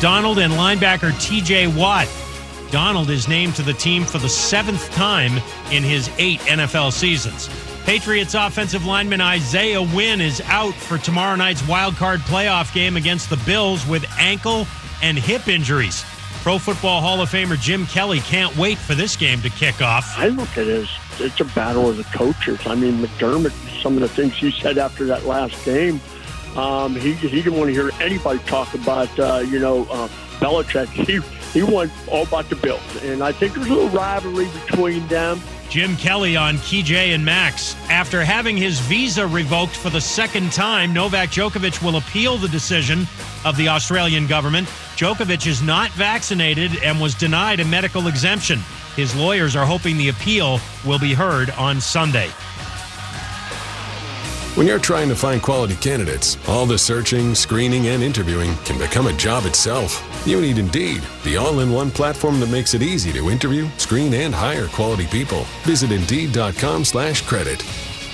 Donald and linebacker T.J. Watt. Donald is named to the team for the 7th time in his 8 NFL seasons. Patriots offensive lineman Isaiah Wynn is out for tomorrow night's wild-card playoff game against the Bills with ankle and hip injuries. Pro Football Hall of Famer Jim Kelly can't wait for this game to kick off. I look at it as it's a battle of the coaches. I mean, McDermott, some of the things he said after that last game, he didn't want to hear anybody talk about, Belichick. He went all about the Bills, and I think there's a little rivalry between them. Jim Kelly on KJ and Max. After having his visa revoked for the 2nd time, Novak Djokovic will appeal the decision of the Australian government. Djokovic is not vaccinated and was denied a medical exemption. His lawyers are hoping the appeal will be heard on Sunday. When you're trying to find quality candidates, all the searching, screening, and interviewing can become a job itself. You need Indeed, the all-in-one platform that makes it easy to interview, screen, and hire quality people. Visit Indeed.com/credit.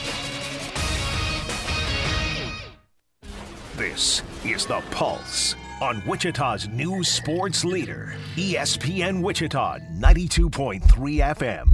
This is The Pulse on Wichita's new sports leader, ESPN Wichita 92.3 FM.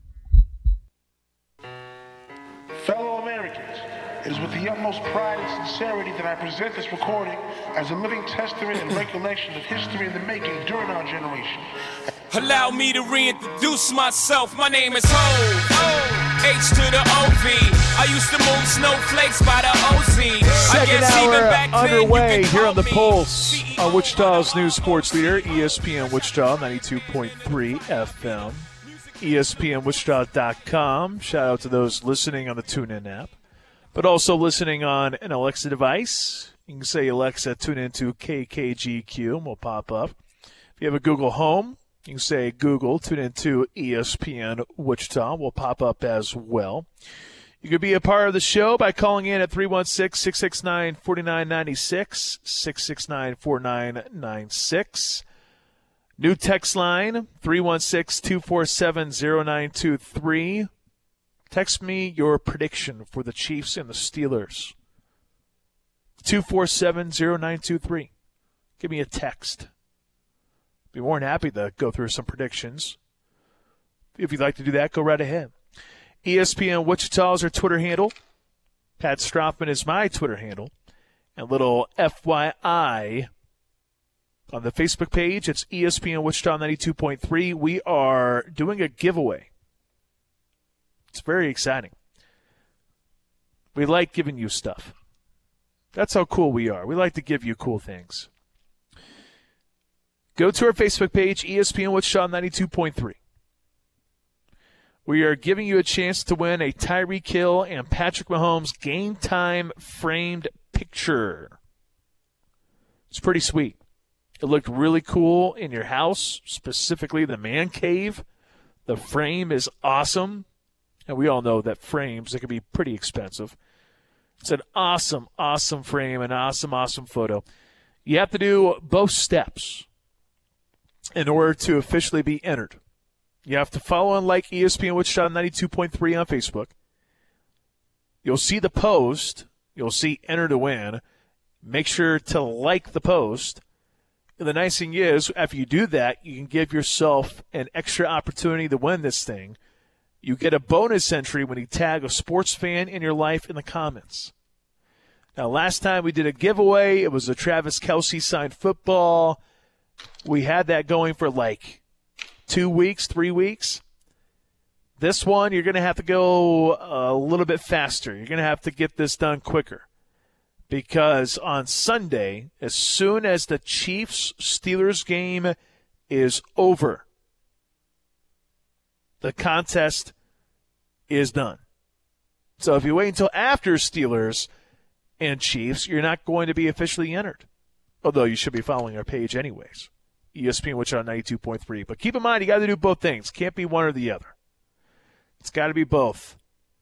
Fellow Americans, it is with the utmost pride and sincerity that I present this recording as a living testament and recollection of history in the making during our generation. Allow me to reintroduce myself. My name is Ho, H to the O-V. I used to move snowflakes by the OZ. Second hour underway here on The Pulse on Wichita's new sports leader, ESPN Wichita 92.3 FM. ESPNWichita.com. Shout out to those listening on the TuneIn app, but also listening on an Alexa device. You can say, Alexa, tune into KKGQ, and we'll pop up. If you have a Google Home, you can say, Google, tune into ESPN Wichita. We'll pop up as well. You can be a part of the show by calling in at 316-669-4996, 669-4996. New text line, 316-247-0923. Text me your prediction for the Chiefs and the Steelers. 247-0923. Give me a text. Be more than happy to go through some predictions. If you'd like to do that, go right ahead. ESPN Wichita is our Twitter handle. Pat Strothman is my Twitter handle. And little FYI, on the Facebook page, it's ESPN Wichita 92.3. We are doing a giveaway. It's very exciting. We like giving you stuff. That's how cool we are. We like to give you cool things. Go to our Facebook page, ESPN Wichita 92.3. We are giving you a chance to win a Tyreek Hill and Patrick Mahomes Game Time framed picture. It's pretty sweet. It looked really cool in your house, specifically the man cave. The frame is awesome. And we all know that frames, they can be pretty expensive. It's an awesome, awesome frame, an awesome, awesome photo. You have to do both steps in order to officially be entered. You have to follow and like ESPN Wichita 92.3 on Facebook. You'll see the post. You'll see enter to win. Make sure to like the post. And the nice thing is, after you do that, you can give yourself an extra opportunity to win this thing. You get a bonus entry when you tag a sports fan in your life in the comments. Now, last time we did a giveaway, it was a Travis Kelce signed football. We had that going for like 2 weeks, 3 weeks. This one, you're going to have to go a little bit faster. You're going to have to get this done quicker. Because on Sunday, as soon as the Chiefs-Steelers game is over, the contest is done. So if you wait until after Steelers and Chiefs, you're not going to be officially entered. Although you should be following our page anyways. ESPN Wichita 92.3. But keep in mind, you got to do both things. Can't be one or the other. It's got to be both.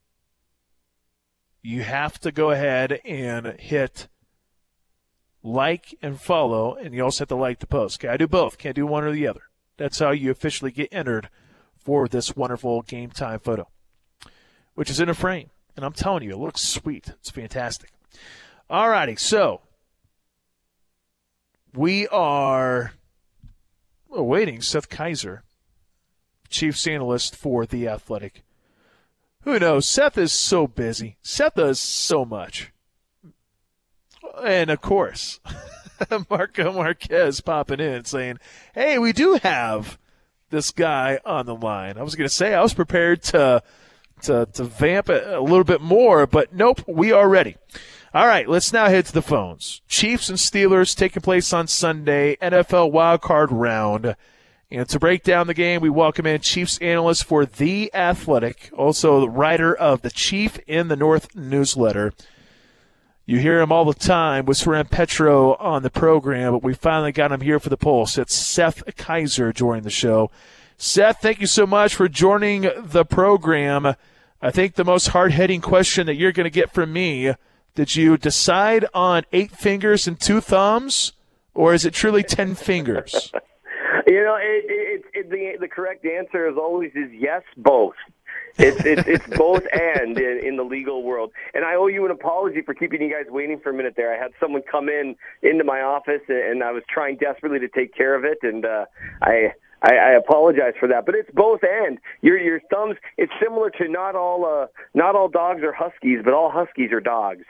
You have to go ahead and hit like and follow, and you also have to like the post. Got to do both. Can't do one or the other. That's how you officially get entered for this wonderful Game Time photo, which is in a frame. And I'm telling you, it looks sweet. It's fantastic. All righty, so We are awaiting Seth Kaiser, Chiefs analyst for The Athletic. Who knows? Seth is so busy. Seth does so much. And, of course, Marco Marquez popping in saying, hey, we do have this guy on the line. I was going to say I was prepared to vamp a little bit more, but nope, we are ready. All right, let's now head to the phones. Chiefs and Steelers taking place on Sunday, NFL wildcard round. And to break down the game, we welcome in Chiefs analyst for The Athletic, also the writer of the Chief in the North newsletter. You hear him all the time with Soren Petro on the program, but we finally got him here for the Pulse. It's Seth Kaiser joining the show. Seth, thank you so much for joining the program. I think the most hard-hitting question that you're going to get from me, did you decide on 8 fingers and 2 thumbs, or is it truly 10 fingers? You know, the correct answer is always yes, both. It's both and in the legal world. And I owe you an apology for keeping you guys waiting for a minute there. I had someone come into my office, and I was trying desperately to take care of it, and I apologize for that. But it's both and. Your thumbs, it's similar to not all dogs are huskies, but all huskies are dogs.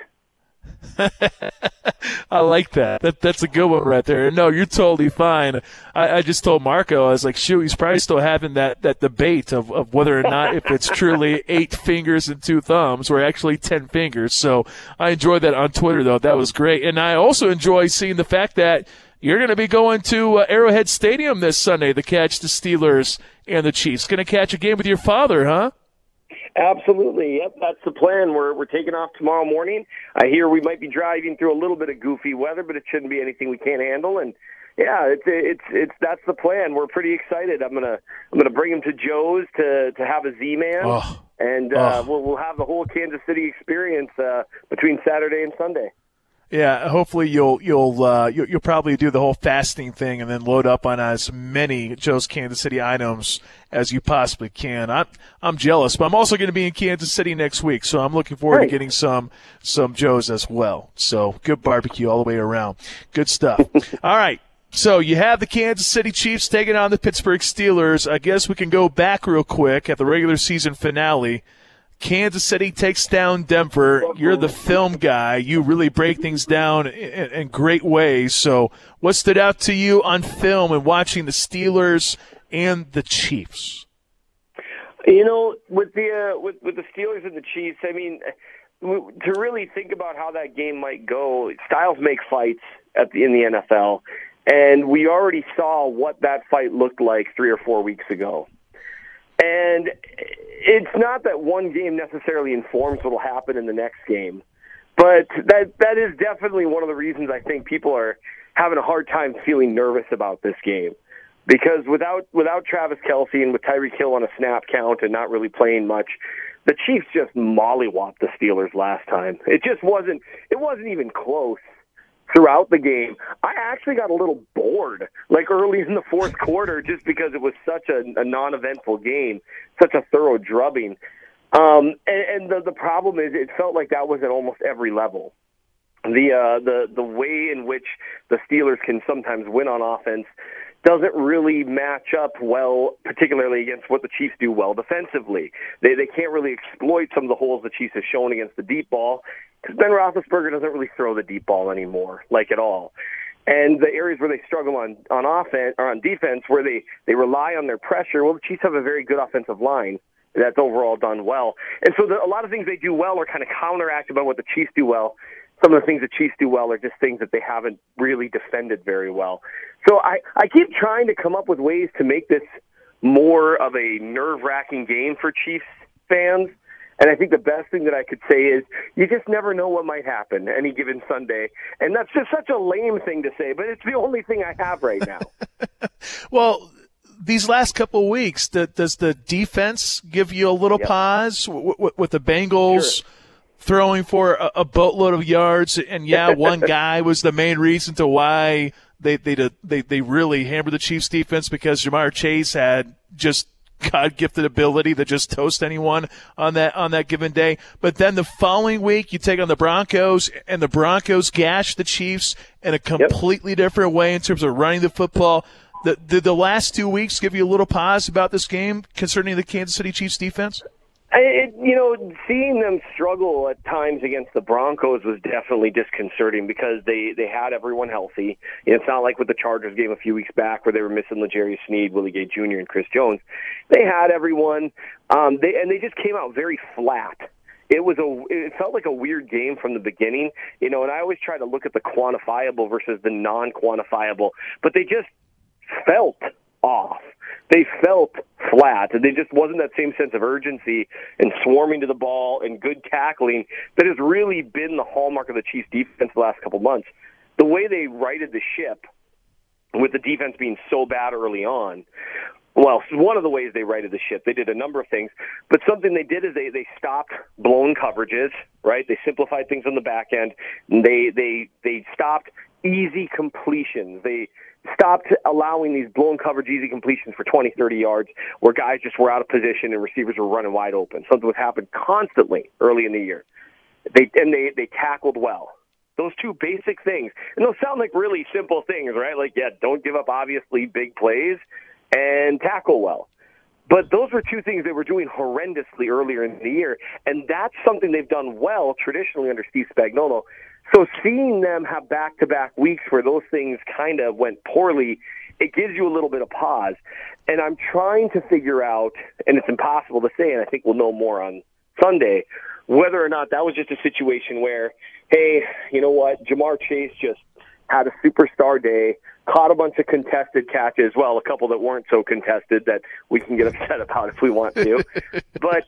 I like that. That's a good one right there. No, you're totally fine. I just told Marco, I was like, shoot, he's probably still having that debate of whether or not if it's truly 8 fingers and 2 thumbs or actually 10 fingers. So I enjoyed that on Twitter, though. That was great. And I also enjoy seeing the fact that you're going to be going to Arrowhead Stadium this Sunday to catch the Steelers and the Chiefs. Going to catch a game with your father, huh? Absolutely. Yep, that's the plan. We're taking off tomorrow morning. I hear we might be driving through a little bit of goofy weather, but it shouldn't be anything we can't handle. And yeah, it's that's the plan. We're pretty excited. I'm gonna bring him to Joe's to have a Z-Man, and we'll have the whole Kansas City experience between Saturday and Sunday. Yeah, hopefully you'll probably do the whole fasting thing and then load up on as many Joe's Kansas City items as you possibly can. I'm jealous, but I'm also going to be in Kansas City next week, so I'm looking forward to getting some Joe's as well. So good barbecue all the way around. Good stuff. All right. So you have the Kansas City Chiefs taking on the Pittsburgh Steelers. I guess we can go back real quick at the regular season finale. Kansas City takes down Denver. You're the film guy. You really break things down in great ways. So what stood out to you on film and watching the Steelers and the Chiefs? You know, with the Steelers and the Chiefs, I mean, to really think about how that game might go, styles make fights in the NFL. And we already saw what that fight looked like 3 or 4 weeks ago. And it's not that one game necessarily informs what will happen in the next game, but that is definitely one of the reasons I think people are having a hard time feeling nervous about this game. Because without Travis Kelce and with Tyreek Hill on a snap count and not really playing much, the Chiefs just mollywopped the Steelers last time. It wasn't even close. Throughout the game, I actually got a little bored, like early in the fourth quarter, just because it was such a non-eventful game, such a thorough drubbing. And the problem is, it felt like that was at almost every level. The way in which the Steelers can sometimes win on offense doesn't really match up well, particularly against what the Chiefs do well defensively. They can't really exploit some of the holes the Chiefs have shown against the deep ball, because Ben Roethlisberger doesn't really throw the deep ball anymore, like at all. And the areas where they struggle on offense or on defense, where they rely on their pressure, well, the Chiefs have a very good offensive line that's overall done well. And so a lot of things they do well are kind of counteracted by what the Chiefs do well. Some of the things the Chiefs do well are just things that they haven't really defended very well. So I keep trying to come up with ways to make this more of a nerve-wracking game for Chiefs fans. And I think the best thing that I could say is you just never know what might happen any given Sunday. And that's just such a lame thing to say, but it's the only thing I have right now. Well, these last couple of weeks, does the defense give you a little pause with the Bengals throwing for a boatload of yards? And, one guy was the main reason to why they really hammered the Chiefs defense, because Jamar Chase had just God-gifted ability to just toast anyone on that given day. But then the following week, you take on the Broncos, and the Broncos gash the Chiefs in a completely different way in terms of running the football. Did the last 2 weeks give you a little pause about this game concerning the Kansas City Chiefs defense? Seeing them struggle at times against the Broncos was definitely disconcerting because they had everyone healthy. It's not like with the Chargers game a few weeks back where they were missing L'Jarius Sneed, Willie Gay Jr., and Chris Jones. They had everyone, they just came out very flat. It felt like a weird game from the beginning, and I always try to look at the quantifiable versus the non-quantifiable, but they just felt off. They felt flat. There just wasn't that same sense of urgency and swarming to the ball and good tackling that has really been the hallmark of the Chiefs' defense the last couple months. The way they righted the ship with the defense being so bad early on, well, one of the ways they righted the ship, they did a number of things, but something they did is they stopped blown coverages, right? They simplified things on the back end. They stopped easy completions. They stopped allowing these blown coverage easy completions for 20, 30 yards where guys just were out of position and receivers were running wide open. Something was happening constantly early in the year. They tackled well. Those two basic things. And those sound like really simple things, right? Like, don't give up obviously big plays and tackle well. But those were two things they were doing horrendously earlier in the year, and that's something they've done well traditionally under Steve Spagnuolo. So seeing them have back-to-back weeks where those things kind of went poorly, it gives you a little bit of pause. And I'm trying to figure out, and it's impossible to say, and I think we'll know more on Sunday, whether or not that was just a situation where, hey, you know what, Jamar Chase just had a superstar day, caught a bunch of contested catches, well, a couple that weren't so contested that we can get upset about if we want to. But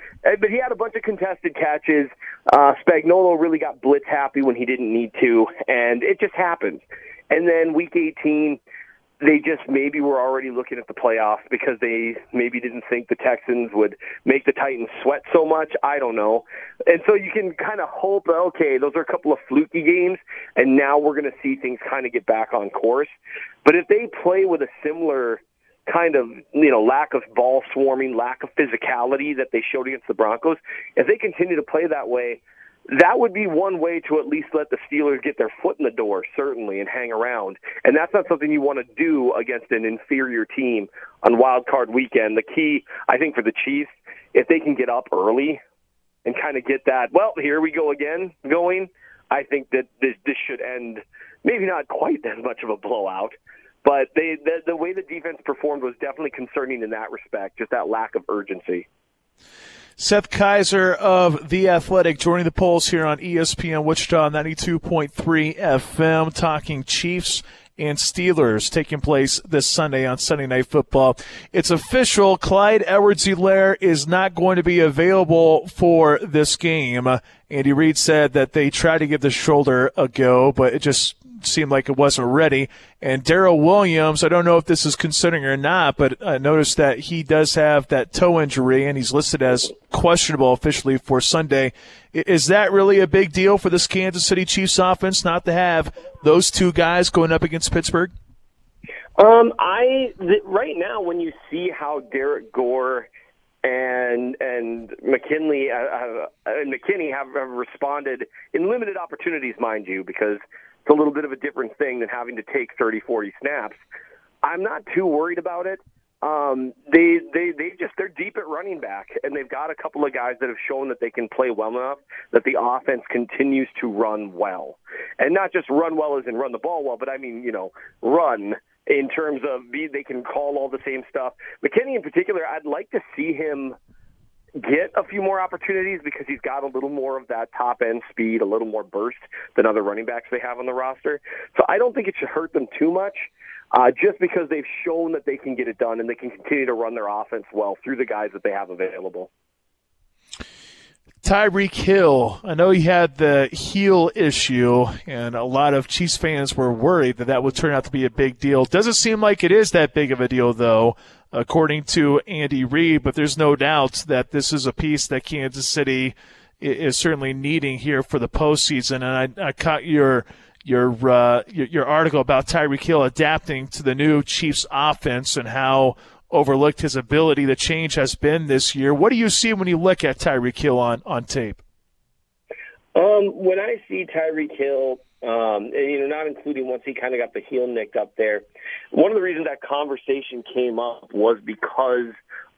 he had a bunch of contested catches. Spagnuolo really got blitz happy when he didn't need to, and it just happens. And then week 18, they just maybe were already looking at the playoffs because they maybe didn't think the Texans would make the Titans sweat so much. I don't know. And so you can kind of hope, okay, those are a couple of fluky games, and now we're going to see things kind of get back on course. But if they play with a similar kind of, lack of ball swarming, lack of physicality that they showed against the Broncos, if they continue to play that way, that would be one way to at least let the Steelers get their foot in the door, certainly, and hang around. And that's not something you want to do against an inferior team on Wild Card weekend. The key, I think, for the Chiefs, if they can get up early and kind of get that, well, here we go again going, I think that this should end maybe not quite as much of a blowout. But the way the defense performed was definitely concerning in that respect, just that lack of urgency. Seth Kaiser of The Athletic joining the polls here on ESPN Wichita 92.3 FM, talking Chiefs and Steelers taking place this Sunday on Sunday Night Football. It's official. Clyde Edwards-Helaire is not going to be available for this game. Andy Reid said that they tried to give the shoulder a go, but it just seemed like it wasn't ready. And Darrell Williams, I don't know if this is considering or not, but I noticed that he does have that toe injury, and he's listed as questionable officially for Sunday. Is that really a big deal for this Kansas City Chiefs offense not to have those two guys going up against Pittsburgh? Right now, when you see how Derek Gore and McKinney have responded in limited opportunities, mind you, because it's a little bit of a different thing than having to take 30, 40 snaps. I'm not too worried about it. They're deep at running back, and they've got a couple of guys that have shown that they can play well enough that the offense continues to run well. And not just run well as in run the ball well, but I mean, run in terms of they can call all the same stuff. McKinney in particular, I'd like to see him get a few more opportunities because he's got a little more of that top-end speed, a little more burst than other running backs they have on the roster. So I don't think it should hurt them too much, just because they've shown that they can get it done and they can continue to run their offense well through the guys that they have available. Tyreek Hill, I know he had the heel issue, and a lot of Chiefs fans were worried that would turn out to be a big deal. Doesn't seem like it is that big of a deal, though, according to Andy Reid, but there's no doubt that this is a piece that Kansas City is certainly needing here for the postseason. And I caught your article about Tyreek Hill adapting to the new Chiefs offense and how overlooked his ability. The change has been this year. What do you see when you look at Tyreek Hill on tape? When I see Tyreek Hill, not including once he kind of got the heel nicked up there, one of the reasons that conversation came up was because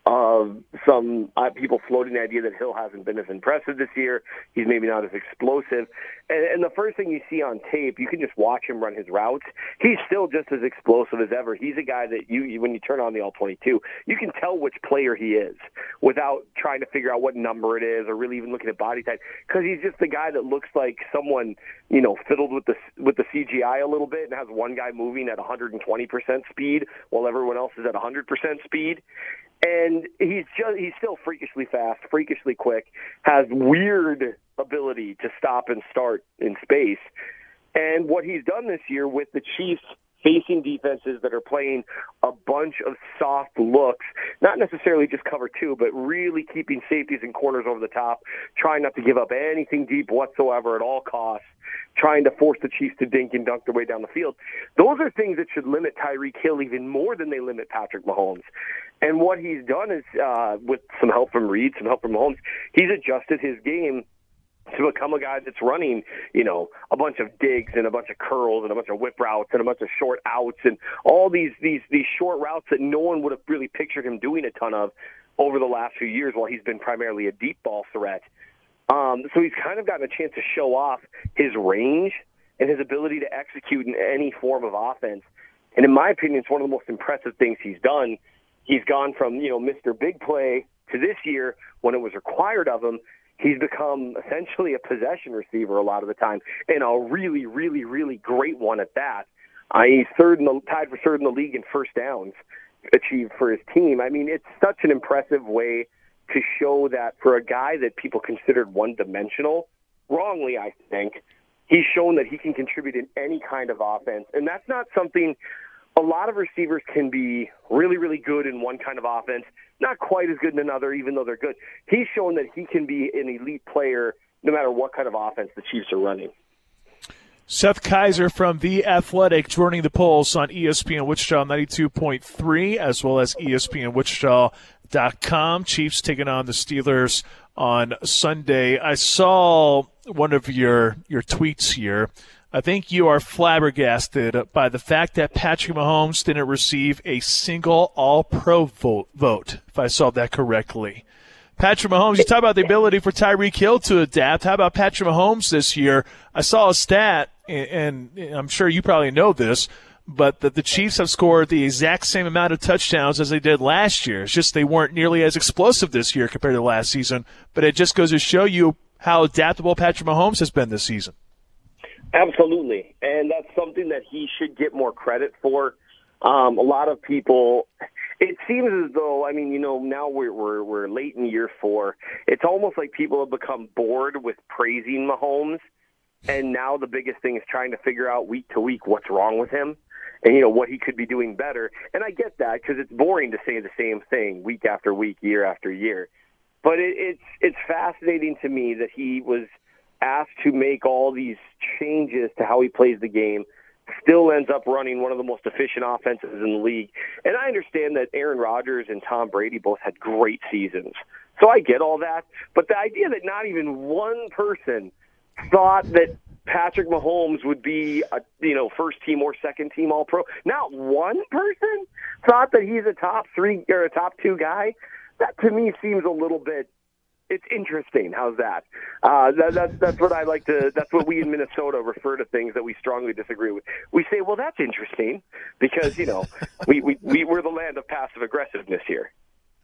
of some people floating the idea that Hill hasn't been as impressive this year. He's maybe not as explosive. And the first thing you see on tape, you can just watch him run his routes. He's still just as explosive as ever. He's a guy that when you turn on the All-22, you can tell which player he is without trying to figure out what number it is or really even looking at body type, because he's just the guy that looks like someone, fiddled with the CGI a little bit and has one guy moving at 120% speed while everyone else is at 100% speed. And he's still freakishly fast, freakishly quick, has weird ability to stop and start in space. And what he's done this year with the Chiefs facing defenses that are playing a bunch of soft looks, not necessarily just cover two, but really keeping safeties and corners over the top, trying not to give up anything deep whatsoever at all costs, trying to force the Chiefs to dink and dunk their way down the field. Those are things that should limit Tyreek Hill even more than they limit Patrick Mahomes. And what he's done is, with some help from Reed, some help from Mahomes, he's adjusted his game to become a guy that's running, a bunch of digs and a bunch of curls and a bunch of whip routes and a bunch of short outs and all these short routes that no one would have really pictured him doing a ton of over the last few years while he's been primarily a deep ball threat. So he's kind of gotten a chance to show off his range and his ability to execute in any form of offense. And in my opinion, it's one of the most impressive things he's done. He's gone from, Mr. Big Play to this year when it was required of him. He's become essentially a possession receiver a lot of the time, and a really, really, really great one at that. He's tied for third in the league in first downs achieved for his team. I mean, it's such an impressive way to show that for a guy that people considered one-dimensional, wrongly, I think, he's shown that he can contribute in any kind of offense. And that's not something a lot of receivers can be really, really good in one kind of offense, not quite as good in another, even though they're good. He's shown that he can be an elite player no matter what kind of offense the Chiefs are running. Seth Kaiser from The Athletic joining the Pulse on ESPN Wichita 92.3 as well as ESPNWichita.com. Chiefs taking on the Steelers on Sunday. I saw one of your tweets here. I think you are flabbergasted by the fact that Patrick Mahomes didn't receive a single All-Pro vote, if I saw that correctly. Patrick Mahomes, you talk about the ability for Tyreek Hill to adapt. How about Patrick Mahomes this year? I saw a stat, and I'm sure you probably know this, but that the Chiefs have scored the exact same amount of touchdowns as they did last year. It's just they weren't nearly as explosive this year compared to last season, but it just goes to show you how adaptable Patrick Mahomes has been this season. Absolutely, and that's something that he should get more credit for. A lot of people, it seems as though, now we're late in year 4. It's almost like people have become bored with praising Mahomes, and now the biggest thing is trying to figure out week to week what's wrong with him and, what he could be doing better. And I get that because it's boring to say the same thing week after week, year after year. But it's fascinating to me that he was asked to make all these changes to how he plays the game, still ends up running one of the most efficient offenses in the league. And I understand that Aaron Rodgers and Tom Brady both had great seasons. So I get all that. But the idea that not even one person thought that Patrick Mahomes would be a first team or second team All-Pro, not one person thought that he's a top 3 or a top 2 guy, that to me seems a little bit, it's interesting. How's that? That's what I like to. That's what we in Minnesota refer to things that we strongly disagree with. We say, well, that's interesting because we're the land of passive aggressiveness here.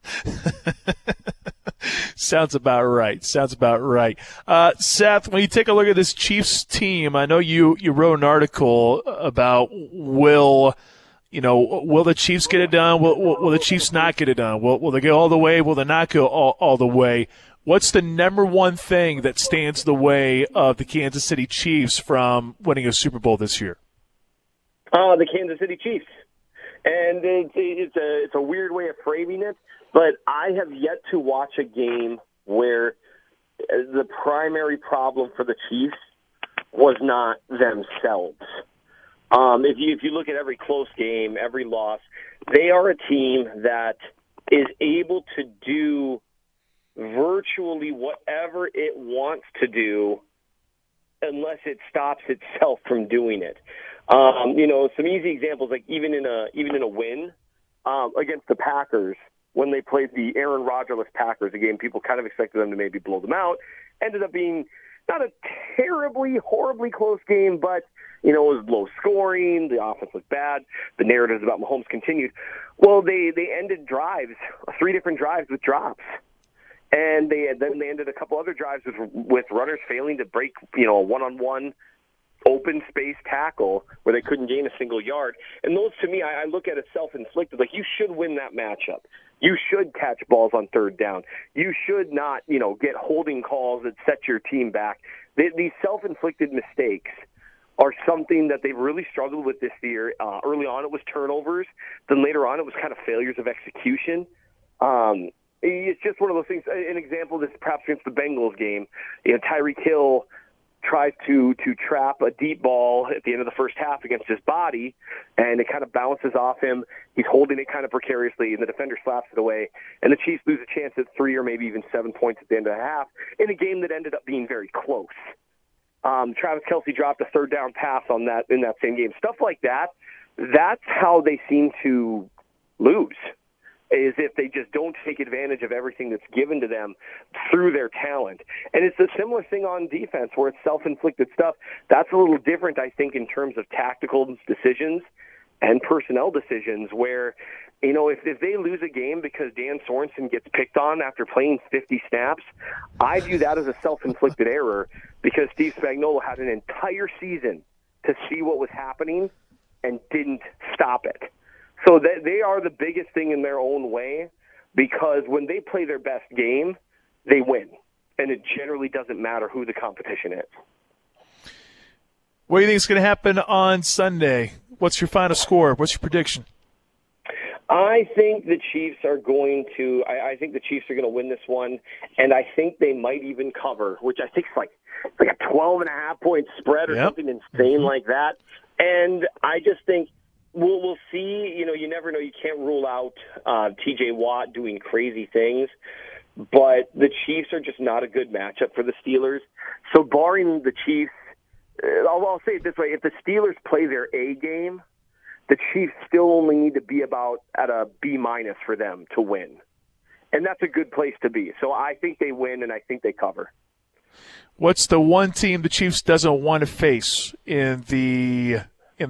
Sounds about right. Seth, when you take a look at this Chiefs team, I know you wrote an article about will the Chiefs get it done? Will the Chiefs not get it done? Will they go all the way? Will they not go all the way? What's the number one thing that stands the way of the Kansas City Chiefs from winning a Super Bowl this year? The Kansas City Chiefs. And it's a weird way of framing it, but I have yet to watch a game where the primary problem for the Chiefs was not themselves. If you look at every close game, every loss, they are a team that is able to do virtually whatever it wants to do unless it stops itself from doing it. Some easy examples, like even in a win against the Packers, when they played the Aaron Rodgers-less Packers, a game people kind of expected them to maybe blow them out, ended up being not a horribly close game, but it was low scoring. The offense was bad. The narratives about Mahomes continued. Well, they ended drives, 3 different drives with drops. And they ended a couple other drives with runners failing to break, a one-on-one open space tackle where they couldn't gain a single yard. And those, to me, I look at it self-inflicted. Like, you should win that matchup. You should catch balls on third down. You should not, get holding calls that set your team back. These self-inflicted mistakes are something that they've really struggled with this year. Early on, it was turnovers. Then later on, it was kind of failures of execution. It's just one of those things. An example of this, perhaps against the Bengals game, Tyreek Hill tries to trap a deep ball at the end of the first half against his body, and it kind of bounces off him. He's holding it kind of precariously, and the defender slaps it away. And the Chiefs lose a chance at 3 or maybe even 7 points at the end of the half in a game that ended up being very close. Travis Kelce dropped a third down pass in that same game. Stuff like that, that's how they seem to lose, is if they just don't take advantage of everything that's given to them through their talent. And it's a similar thing on defense where it's self-inflicted stuff. That's a little different, I think, in terms of tactical decisions and personnel decisions where, if they lose a game because Dan Sorensen gets picked on after playing 50 snaps, I view that as a self-inflicted error because Steve Spagnuolo had an entire season to see what was happening and didn't stop it. So they are the biggest thing in their own way because when they play their best game, they win. And it generally doesn't matter who the competition is. What do you think is going to happen on Sunday? What's your final score? What's your prediction? I think the Chiefs are going to win this one, and I think they might even cover, which I think is like a 12.5-point spread or something insane like that. And I just think we'll see. You never know. You can't rule out T.J. Watt doing crazy things, but the Chiefs are just not a good matchup for the Steelers. So barring the Chiefs, I'll say it this way: if the Steelers play their A game, the Chiefs still only need to be about at a B- for them to win, and that's a good place to be. So I think they win, and I think they cover. What's the one team the Chiefs doesn't want to face on the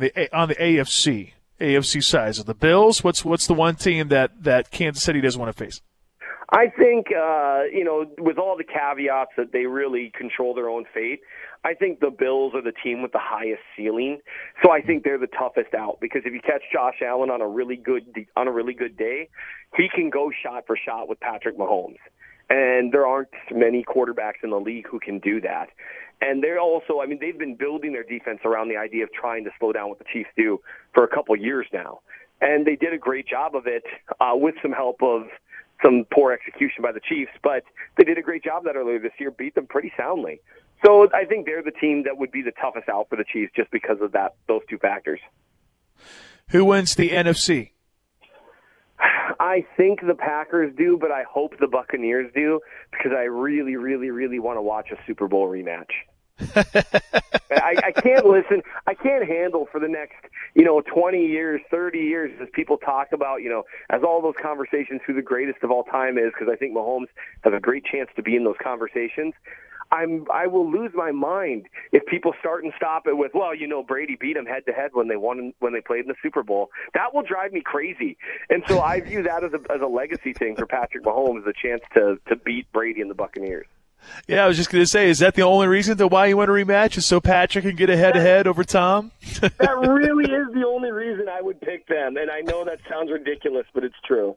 AFC side? Of the Bills? What's the one team that Kansas City doesn't want to face? I think, with all the caveats that they really control their own fate, I think the Bills are the team with the highest ceiling. So I think they're the toughest out because if you catch Josh Allen on a really good day, he can go shot for shot with Patrick Mahomes. And there aren't many quarterbacks in the league who can do that. And they're also, they've been building their defense around the idea of trying to slow down what the Chiefs do for a couple years now. And they did a great job of it with some help of some poor execution by the Chiefs, but they did a great job that earlier this year, beat them pretty soundly. So I think they're the team that would be the toughest out for the Chiefs just because of those two factors. Who wins the NFC? I think the Packers do, but I hope the Buccaneers do because I really, really, really want to watch a Super Bowl rematch. I can't listen. I can't handle for the next, 20 years, 30 years as people talk about, as all those conversations who the greatest of all time is, because I think Mahomes has a great chance to be in those conversations. I will lose my mind if people start and stop it with, Brady beat him head to head when they played in the Super Bowl. That will drive me crazy. And so I view that as a legacy thing for Patrick Mahomes, a chance to beat Brady and the Buccaneers. Yeah, I was just going to say, is that the only reason why you want a rematch is so Patrick can get a head-to-head over Tom? That really is the only reason I would pick them. And I know that sounds ridiculous, but it's true.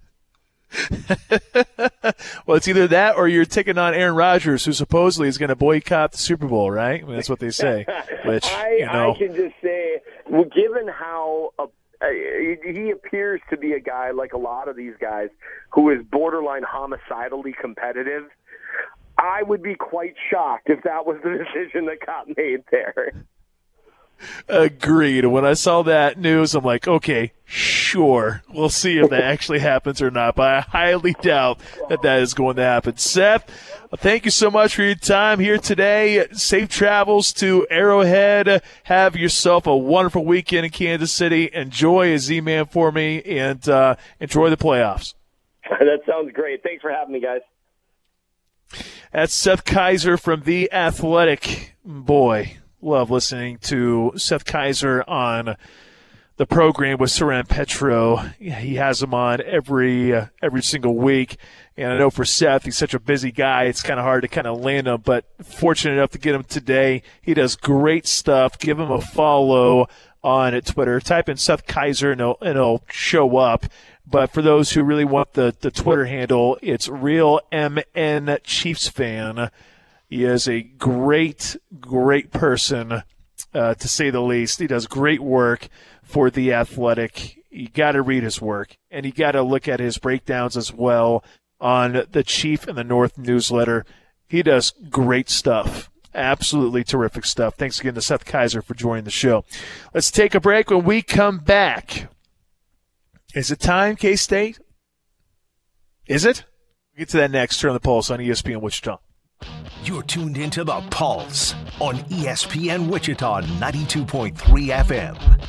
Well, it's either that or you're taking on Aaron Rodgers, who supposedly is going to boycott the Super Bowl, right? That's what they say. Which I can just say, given how he appears to be a guy like a lot of these guys who is borderline homicidally competitive, I would be quite shocked if that was the decision that got made there. Agreed. When I saw that news, I'm like, okay, sure. We'll see if that actually happens or not, but I highly doubt that is going to happen. Seth, thank you so much for your time here today. Safe travels to Arrowhead. Have yourself a wonderful weekend in Kansas City. Enjoy a Z-Man for me, and enjoy the playoffs. That sounds great. Thanks for having me, guys. That's Seth Keysor from The Athletic. Boy, love listening to Seth Keysor on the program with Saran Petro. He has him on every single week. And I know for Seth, he's such a busy guy, it's kind of hard to kind of land him, but fortunate enough to get him today. He does great stuff. Give him a follow on Twitter. Type in Seth Keysor and it'll show up. But for those who really want the Twitter handle, it's Real MN Chiefs Fan. He is a great, great person, to say the least. He does great work for The Athletic. You got to read his work, and you got to look at his breakdowns as well on the Chief and the North newsletter. He does great stuff. Absolutely terrific stuff. Thanks again to Seth Keysor for joining the show. Let's take a break. When we come back, is it time, K-State? Is it? We'll get to that next. Turn on the Pulse on ESPN Wichita. You're tuned into The Pulse on ESPN Wichita 92.3 FM.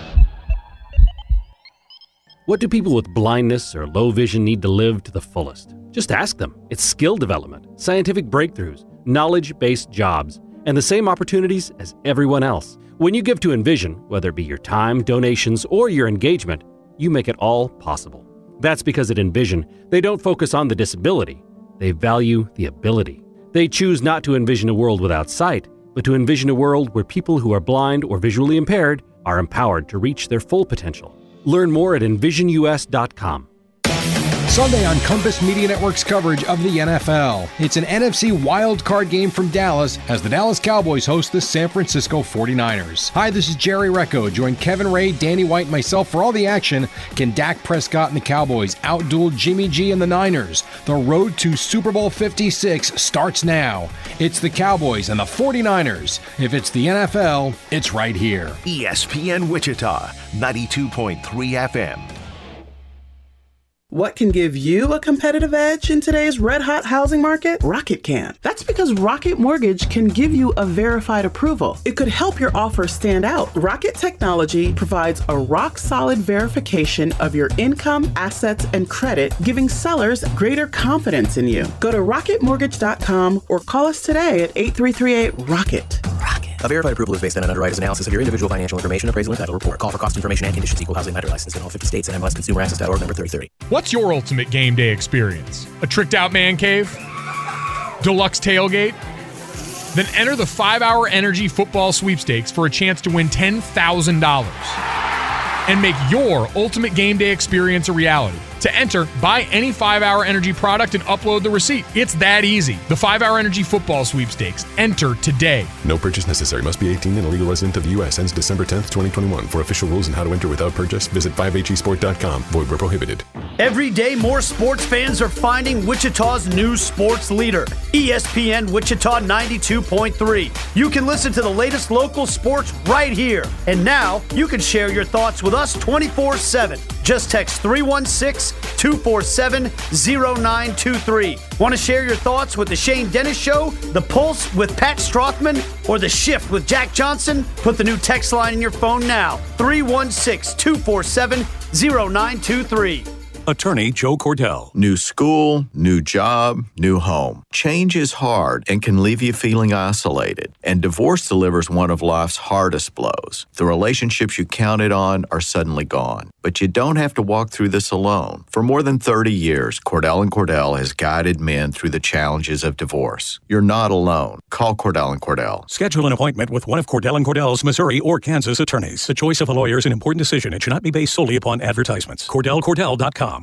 What do people with blindness or low vision need to live to the fullest? Just ask them. It's skill development, scientific breakthroughs, knowledge-based jobs, and the same opportunities as everyone else. When you give to Envision, whether it be your time, donations, or your engagement, you make it all possible. That's because at Envision, they don't focus on the disability. They value the ability. They choose not to envision a world without sight, but to envision a world where people who are blind or visually impaired are empowered to reach their full potential. Learn more at envisionus.com. Sunday on Compass Media Network's coverage of the NFL. It's an NFC wildcard game from Dallas as the Dallas Cowboys host the San Francisco 49ers. Hi, this is Jerry Recco. Join Kevin Ray, Danny White, and myself for all the action. Can Dak Prescott and the Cowboys outduel Jimmy G and the Niners? The road to Super Bowl 56 starts now. It's the Cowboys and the 49ers. If it's the NFL, it's right here. ESPN Wichita 92.3 FM. What can give you a competitive edge in today's red-hot housing market? Rocket can. That's because Rocket Mortgage can give you a verified approval. It could help your offer stand out. Rocket Technology provides a rock-solid verification of your income, assets, and credit, giving sellers greater confidence in you. Go to rocketmortgage.com or call us today at 8338-ROCKET. A verified approval is based on an underwriter's analysis of your individual financial information, appraisal, and title report. Call for cost information and conditions. Equal housing lender license in all 50 states and MLSConsumerAccess.org number 3030. What's your ultimate game day experience? A tricked-out man cave? Deluxe tailgate? Then enter the 5-Hour Energy Football Sweepstakes for a chance to win $10,000 and make your ultimate game day experience a reality. To enter, buy any 5-Hour Energy product and upload the receipt. It's that easy. The 5-Hour Energy Football Sweepstakes. Enter today. No purchase necessary. Must be 18 and a legal resident of the U.S. Ends December 10th, 2021. For official rules and how to enter without purchase, visit 5hesport.com. Void where prohibited. Every day, more sports fans are finding Wichita's new sports leader, ESPN Wichita 92.3. You can listen to the latest local sports right here. And now, you can share your thoughts with us 24/7. Just text 316-247-0923. Want to share your thoughts with The Shane Dennis Show, The Pulse with Pat Strothman, or The Shift with Jack Johnson? Put the new text line in your phone now. 316-247-0923. Attorney Joe Cordell. New school, new job, new home. Change is hard and can leave you feeling isolated. And divorce delivers one of life's hardest blows. The relationships you counted on are suddenly gone. But you don't have to walk through this alone. For more than 30 years, Cordell & Cordell has guided men through the challenges of divorce. You're not alone. Call Cordell & Cordell. Schedule an appointment with one of Cordell & Cordell's Missouri or Kansas attorneys. The choice of a lawyer is an important decision. It should not be based solely upon advertisements. CordellCordell.com.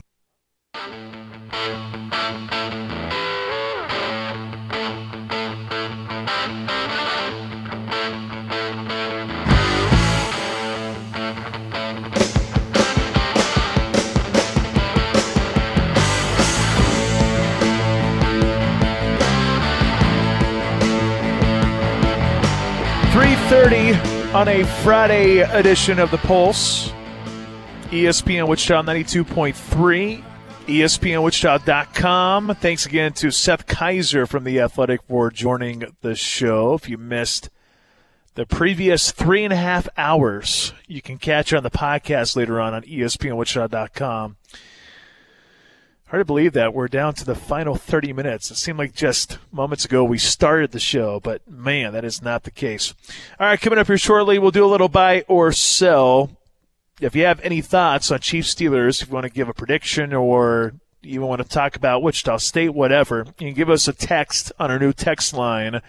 .30 On a Friday edition of The Pulse, ESPN Wichita 92.3, ESPNWichita.com. Thanks again to Seth Kaiser from The Athletic for joining the show. If you missed the previous 3.5 hours, you can catch on the podcast later on ESPNWichita.com. Hard to believe that we're down to the final 30 minutes. It seemed like just moments ago we started the show, but man, that is not the case. All right, coming up here shortly, we'll do a little buy or sell. If you have any thoughts on Chiefs Steelers, if you want to give a prediction or you want to talk about Wichita State, whatever, you can give us a text on our new text line,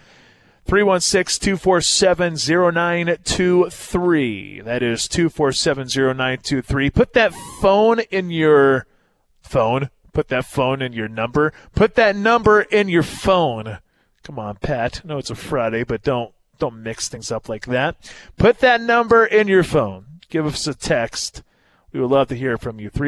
316-247-0923. That is 247-0923. Put that phone in your phone. Put that phone in your number. Put that number in your phone. Come on, Pat. I know it's a Friday, but don't mix things up like that. Put that number in your phone. Give us a text. We would love to hear from you.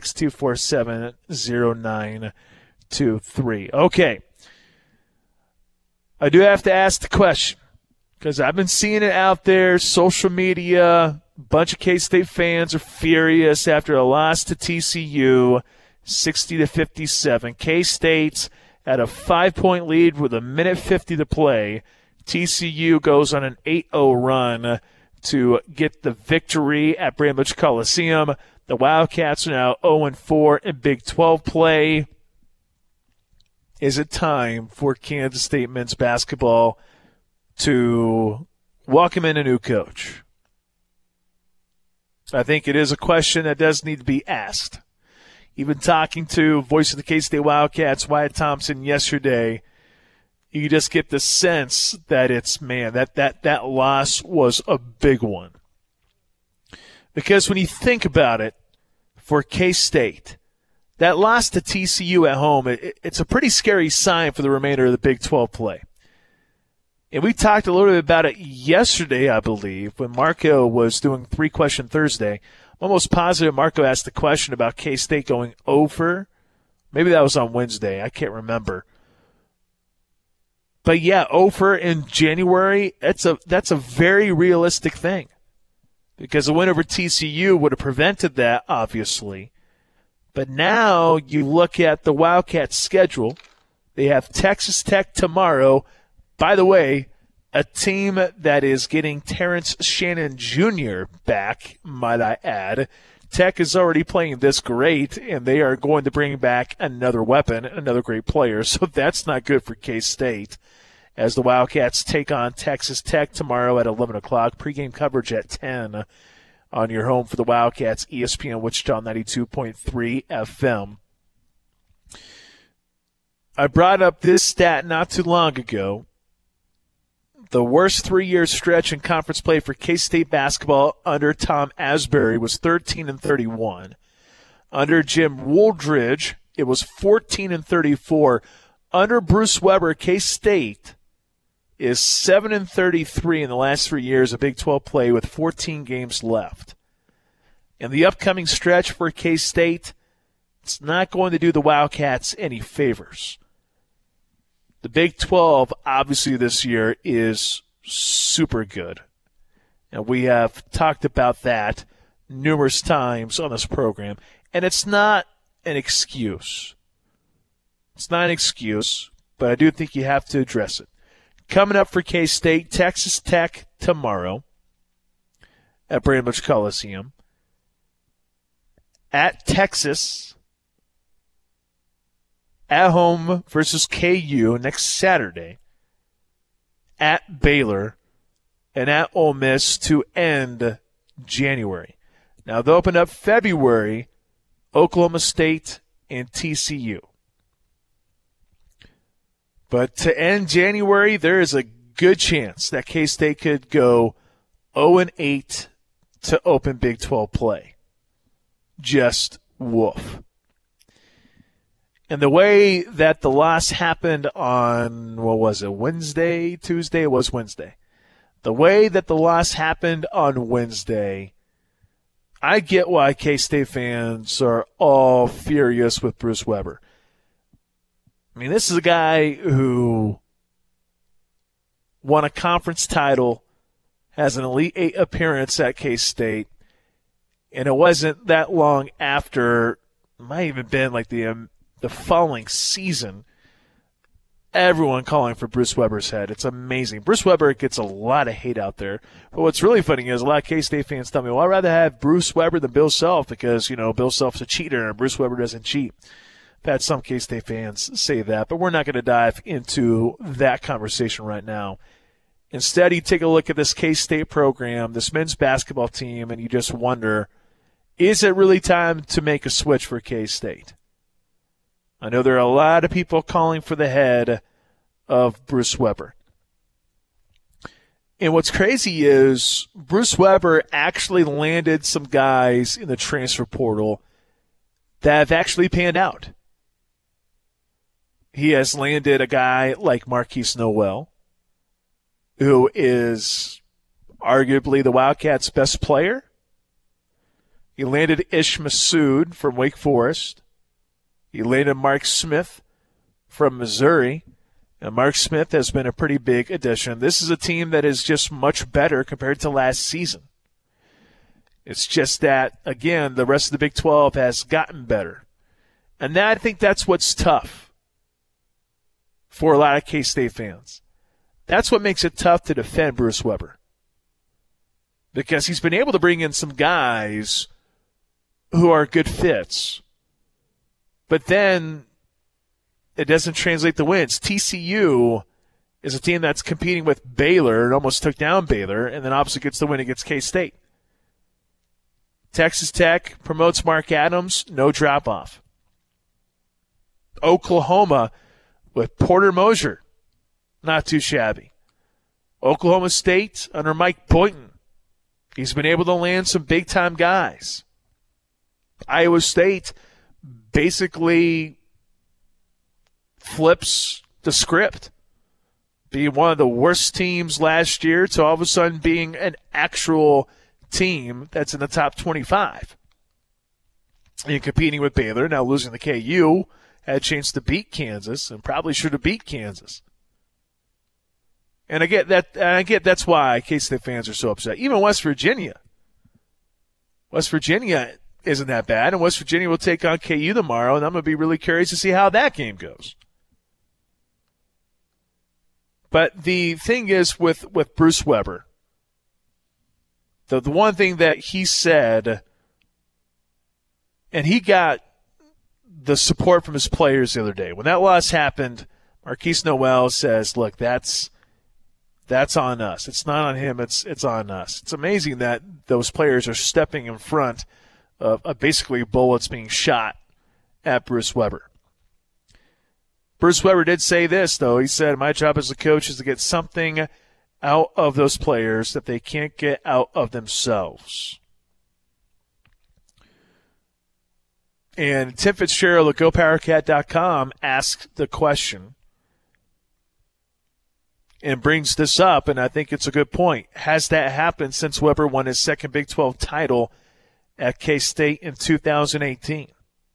316-247-0923. Okay. I do have to ask the question because I've been seeing it out there, social media. A bunch of K-State fans are furious after a loss to TCU. 60-57. K-State's at a 5-point lead with 1:50 to play. TCU goes on an 8-0 run to get the victory at Bramlage Coliseum. The Wildcats are now 0-4 in Big 12 play. Is it time for Kansas State men's basketball to welcome in a new coach? I think it is a question that does need to be asked. Even talking to voice of the K-State Wildcats, Wyatt Thompson, yesterday, you just get the sense that it's, man, that loss was a big one. Because when you think about it, for K-State, that loss to TCU at home, it's a pretty scary sign for the remainder of the Big 12 play. And we talked a little bit about it yesterday, I believe, when Marco was doing 3 Question Thursday. I'm almost positive Marco asked the question about K-State going over. Maybe that was on Wednesday. I can't remember. But, yeah, over in January, that's a very realistic thing. Because a win over TCU would have prevented that, obviously. But now you look at the Wildcats' schedule. They have Texas Tech tomorrow. By the way, a team that is getting Terrence Shannon Jr. back, might I add. Tech is already playing this great, and they are going to bring back another weapon, another great player. So that's not good for K-State as the Wildcats take on Texas Tech tomorrow at 11 o'clock. Pre-game coverage at 10 on your home for the Wildcats, ESPN Wichita 92.3 FM. I brought up this stat not too long ago. The worst 3-year stretch in conference play for K-State basketball under Tom Asbury was 13-31. Under Jim Wooldridge, it was 14-34. Under Bruce Weber, K-State is 7-33 in the last 3 years of Big 12 play with 14 games left. And the upcoming stretch for K-State, it's not going to do the Wildcats any favors. The Big 12, obviously, this year is super good. And we have talked about that numerous times on this program. And it's not an excuse. It's not an excuse, but I do think you have to address it. Coming up for K-State, Texas Tech tomorrow at Bramlage Coliseum. At Texas, at home versus KU next Saturday, at Baylor, and at Ole Miss to end January. Now, they'll open up February, Oklahoma State and TCU. But to end January, there is a good chance that K-State could go 0-8 to open Big 12 play. Just woof. And the way that the loss happened on, Wednesday, Tuesday? It was Wednesday. The way that the loss happened on Wednesday, I get why K-State fans are all furious with Bruce Weber. I mean, this is a guy who won a conference title, has an Elite Eight appearance at K-State, and it wasn't that long after, it might even been like the following season, everyone calling for Bruce Weber's head. It's amazing. Bruce Weber gets a lot of hate out there. But what's really funny is a lot of K-State fans tell me, well, I'd rather have Bruce Weber than Bill Self because, Bill Self's a cheater and Bruce Weber doesn't cheat. I've had some K-State fans say that, but we're not going to dive into that conversation right now. Instead, you take a look at this K-State program, this men's basketball team, and you just wonder, is it really time to make a switch for K-State? I know there are a lot of people calling for the head of Bruce Weber. And what's crazy is Bruce Weber actually landed some guys in the transfer portal that have actually panned out. He has landed a guy like Marquise Noel, who is arguably the Wildcats' best player. He landed Ish Massoud from Wake Forest. He landed Mark Smith from Missouri. And Mark Smith has been a pretty big addition. This is a team that is just much better compared to last season. It's just that, again, the rest of the Big 12 has gotten better. And I think that's what's tough for a lot of K-State fans. That's what makes it tough to defend Bruce Weber. Because he's been able to bring in some guys who are good fits. But then it doesn't translate to wins. TCU is a team that's competing with Baylor and almost took down Baylor, and then obviously gets the win against K-State. Texas Tech promotes Mark Adams, no drop-off. Oklahoma with Porter Moser, not too shabby. Oklahoma State under Mike Boynton. He's been able to land some big-time guys. Iowa State basically flips the script. Being one of the worst teams last year to all of a sudden being an actual team that's in the top 25. And competing with Baylor, now losing to KU, had a chance to beat Kansas and probably should have beat Kansas. And I get that. That's why K-State fans are so upset. Even West Virginia. West Virginia isn't that bad, and West Virginia will take on KU tomorrow, and I'm going to be really curious to see how that game goes. But the thing is with Bruce Weber, the one thing that he said, and he got the support from his players the other day. When that loss happened, Marquise Noel says, look, that's on us. It's not on him. It's on us. It's amazing that those players are stepping in front of basically bullets being shot at Bruce Weber. Bruce Weber did say this, though. He said, my job as a coach is to get something out of those players that they can't get out of themselves. And Tim Fitzgerald at GoPowerCat.com asked the question and brings this up, and I think it's a good point. Has that happened since Weber won his second Big 12 title at K-State in 2018?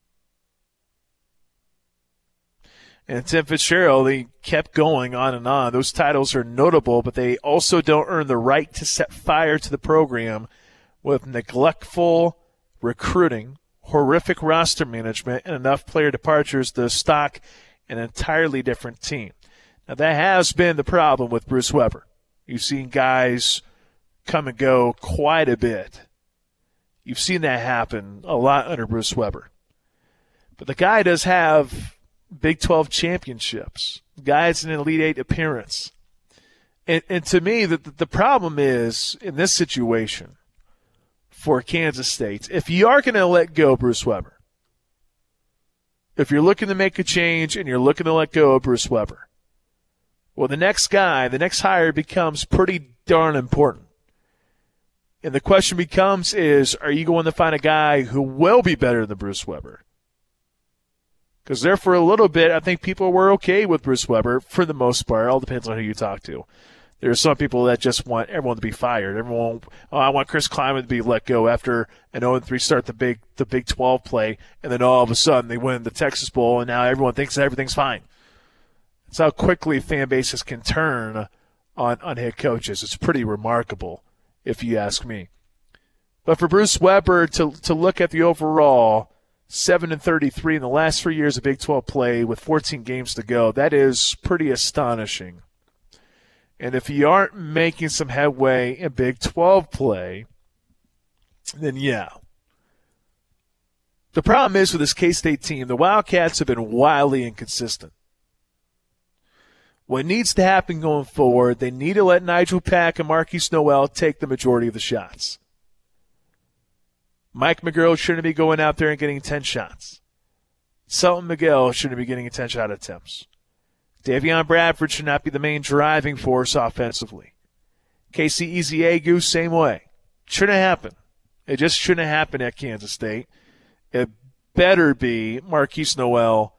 And Tim Fitzgerald, he kept going on and on. Those titles are notable, but they also don't earn the right to set fire to the program with neglectful recruiting, horrific roster management, and enough player departures to stock an entirely different team. Now, that has been the problem with Bruce Weber. You've seen guys come and go quite a bit. You've seen that happen a lot under Bruce Weber. But the guy does have Big 12 championships. The guy has an Elite Eight appearance. And to me, the problem is, in this situation, for Kansas State, if you are going to let go Bruce Weber, if you're looking to make a change and you're looking to let go of Bruce Weber, well, the next guy, the next hire becomes pretty darn important. And the question becomes is, are you going to find a guy who will be better than Bruce Weber? Because there for a little bit, I think people were okay with Bruce Weber for the most part. It all depends on who you talk to. There are some people that just want everyone to be fired. I want Chris Kleiman to be let go after an 0-3 start the Big 12 play, and then all of a sudden they win the Texas Bowl, and now everyone thinks that everything's fine. That's how quickly fan bases can turn on head coaches. It's pretty remarkable if you ask me. But for Bruce Weber to look at the overall 7-33 in the last 3 years of Big 12 play with 14 games to go, that is pretty astonishing. And if you aren't making some headway in Big 12 play, then yeah. The problem is with this K-State team, the Wildcats have been wildly inconsistent. What needs to happen going forward, they need to let Nigel Pack and Marquise Noel take the majority of the shots. Mike McGurl shouldn't be going out there and getting 10 shots. Selton Miguel shouldn't be getting 10-shot attempts. Davion Bradford should not be the main driving force offensively. Casey Ezeagu, same way. Shouldn't happen. It just shouldn't happen at Kansas State. It better be Marquise Noel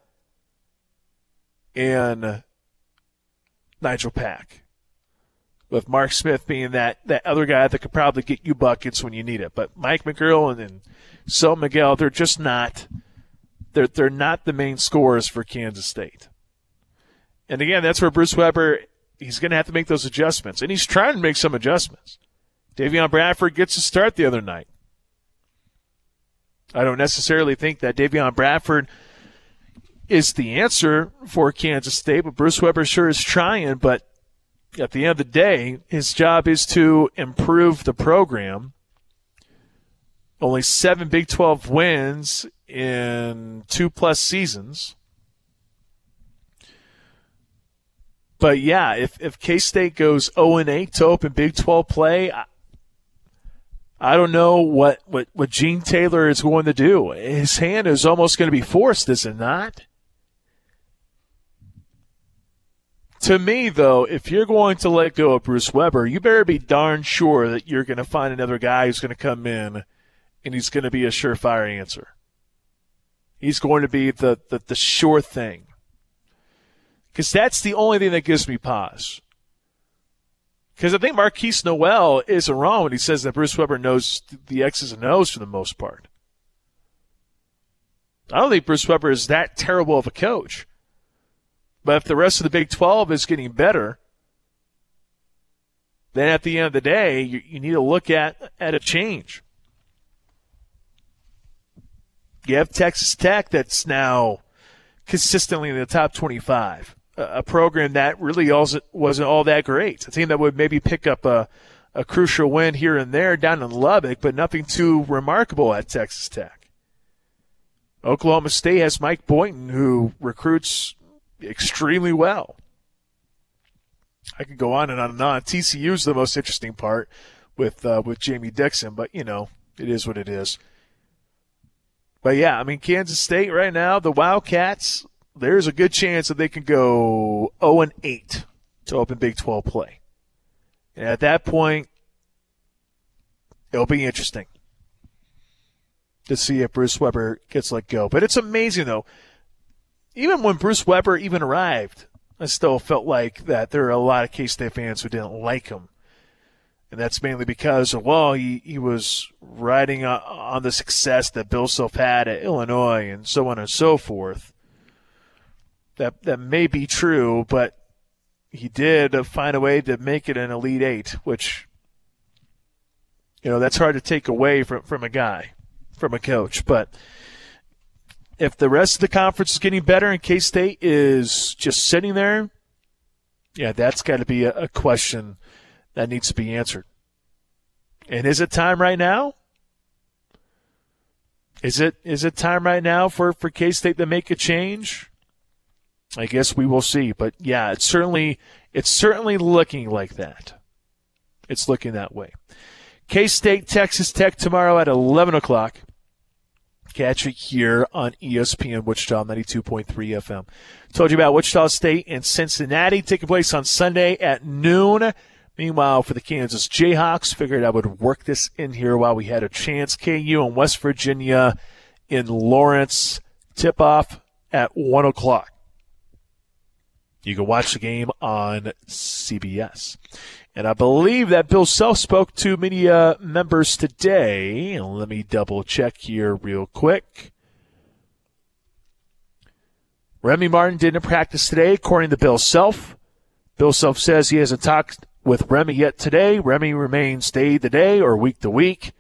and Nigel Pack, with Mark Smith being that other guy that could probably get you buckets when you need it. But Mike McGurl and Selton Miguel, they're just not they're not the main scorers for Kansas State. And again, that's where Bruce Weber, he's going to have to make those adjustments. And he's trying to make some adjustments. Davion Bradford gets a start the other night. I don't necessarily think that Davion Bradford is the answer for Kansas State, but Bruce Weber sure is trying. But at the end of the day, his job is to improve the program. Only 7 Big 12 wins in 2+ seasons. But yeah, if K-State goes 0-8 to open Big 12 play, I don't know what Gene Taylor is going to do. His hand is almost going to be forced, is it not? To me, though, if you're going to let go of Bruce Weber, you better be darn sure that you're going to find another guy who's going to come in and he's going to be a surefire answer. He's going to be the sure thing. Because that's the only thing that gives me pause. Because I think Marquise Noel isn't wrong when he says that Bruce Weber knows the X's and O's for the most part. I don't think Bruce Weber is that terrible of a coach. But if the rest of the Big 12 is getting better, then at the end of the day, you need to look at a change. You have Texas Tech that's now consistently in the top 25. A program that really wasn't all that great. A team that would maybe pick up a crucial win here and there down in Lubbock, but nothing too remarkable at Texas Tech. Oklahoma State has Mike Boynton, who recruits extremely well. I could go on and on and on. TCU is the most interesting part with Jamie Dixon, but, you know, it is what it is. But, yeah, I mean, Kansas State right now, the Wildcats, there's a good chance that they can go 0-8 to open Big 12 play. And at that point, it'll be interesting to see if Bruce Weber gets let go. But it's amazing, though. Even when Bruce Weber even arrived, I still felt like that there are a lot of K-State fans who didn't like him. And that's mainly because, well, he was riding on the success that Bill Self had at Illinois and so on and so forth. That may be true, but he did find a way to make it an Elite Eight, which, you know, that's hard to take away from a guy, from a coach. But if the rest of the conference is getting better and K-State is just sitting there, yeah, that's got to be a question that needs to be answered. And is it time right now? Is it time right now for K-State to make a change? I guess we will see. But, yeah, it's certainly looking like that. It's looking that way. K-State, Texas Tech tomorrow at 11 o'clock. Catch it here on ESPN Wichita 92.3 FM. Told you about Wichita State and Cincinnati taking place on Sunday at noon. Meanwhile, for the Kansas Jayhawks, figured I would work this in here while we had a chance. KU and West Virginia in Lawrence. Tip-off at 1 o'clock. You can watch the game on CBS. And I believe that Bill Self spoke to media members today. Let me double check here real quick. Remy Martin didn't practice today, according to Bill Self. Bill Self says he hasn't talked with Remy yet today. Remy remains day to day or week to week.